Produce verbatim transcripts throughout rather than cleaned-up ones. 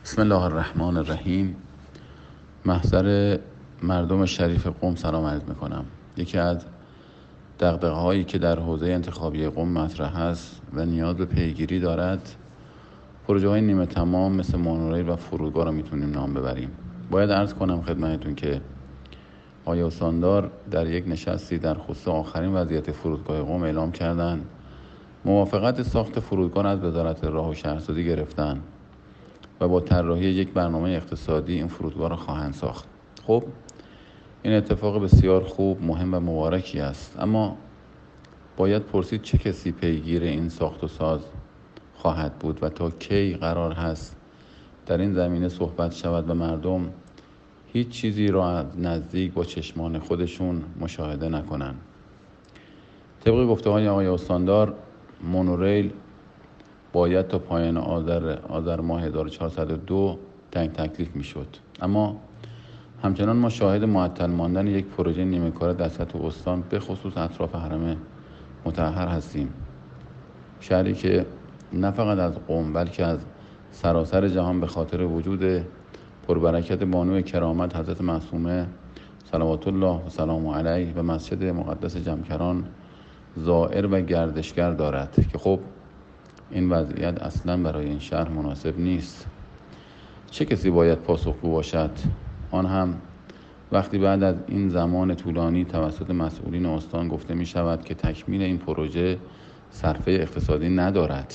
بسم الله الرحمن الرحیم. محضر مردم شریف قم سلام عرض میکنم. یکی از دغدغه هایی که در حوزه انتخابی قم مطرح است و نیاز به پیگیری دارد، پروژه های نیمه تمام مثل مونوریل و فرودگاه را میتونیم نام ببریم. باید عرض کنم خدمتتون که آقای استاندار در یک نشستی در خصوص آخرین وضعیت فرودگاه قم اعلام کردند موافقت ساخت فرودگاه از وزارت راه و شهرسازی گرفتن و با طراحی یک برنامه اقتصادی این فرودگاه را خواهند ساخت. خب این اتفاق بسیار خوب، مهم و مبارکی است، اما باید پرسید چه کسی پیگیر این ساخت و ساز خواهد بود و تا کی قرار هست در این زمینه صحبت شود و مردم هیچ چیزی را از نزدیک با چشمان خودشون مشاهده نکنند. طبق گفته های آقای استاندار، مونوریل باید تا پایان آذر آذر ماه هزار و چهارصد و دو تنگ تکلیف میشد، اما همچنان ما شاهد معطل ماندن یک پروژه نیمه کاره در سطح استان به خصوص اطراف حرم مطهر هستیم. شهری که نه فقط از قم بلکه از سراسر جهان به خاطر وجود پربرکت بانو کرامت حضرت معصومه صلوات الله و سلام علیه و مسجد مقدس جمکران زائر و گردشگر دارد که خب این وضعیت اصلا برای این شهر مناسب نیست. چه کسی باید پاسخگو باشد؟ آن هم وقتی بعد از این زمان طولانی توسط مسئولین استان گفته می شود که تکمیل این پروژه صرفه اقتصادی ندارد.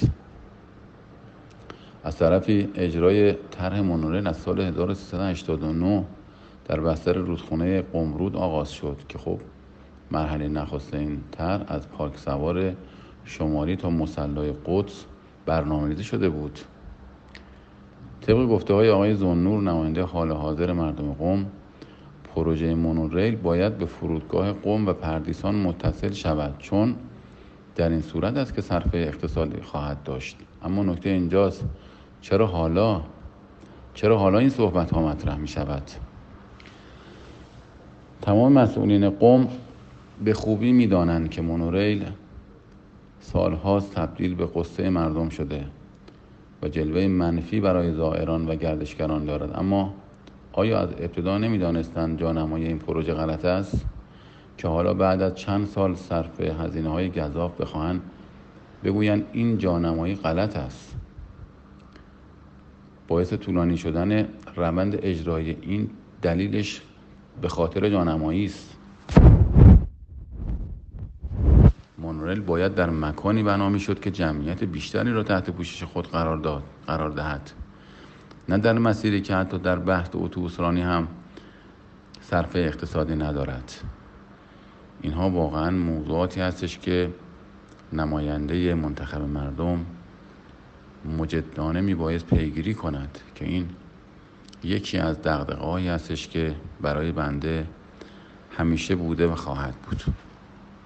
از طرفی اجرای طرح مونوریل از سال هزار و سیصد و هشتاد و نه در بستر رودخانه قمرود آغاز شد که خب مرحله نخست این طرح از پارک سوار شمالی تا مصلی قدس برنامه‌ریزی شده بود. طبق گفته های آقای ذوالنور نماینده حال حاضر مردم قم، پروژه مونوریل باید به فرودگاه قم و پردیسان متصل شود، چون در این صورت است که صرفه اقتصادی خواهد داشت. اما نکته اینجاست چرا حالا چرا حالا این صحبت ها مطرح می شود؟ تمام مسئولین قم به خوبی می دانند که مونوریل سالهاست تبدیل به قصه مردم شده و جلوه منفی برای زائران و گردشگران دارد، اما آیا از ابتدا نمی‌دانستند جانمای این پروژه غلط است که حالا بعد از چند سال صرف هزینه‌های گزاف بخواهند بگویند این جانمایی غلط است؟ باعث طولانی شدن روند اجرای این دلیلش به خاطر جانمایی است. مونوریل باید در مکانی بنا می‌شد که جمعیت بیشتری را تحت پوشش خود قرار داد قرار دهد، نه در مسیری که حتی در بحث اتوبوسرانی هم صرفه اقتصادی ندارد. اینها واقعا موضوعاتی هستش که نماینده منتخب مردم مجدانه میباید پیگیری کند که این یکی از دغدغه‌هایی هستش که برای بنده همیشه بوده و خواهد بود.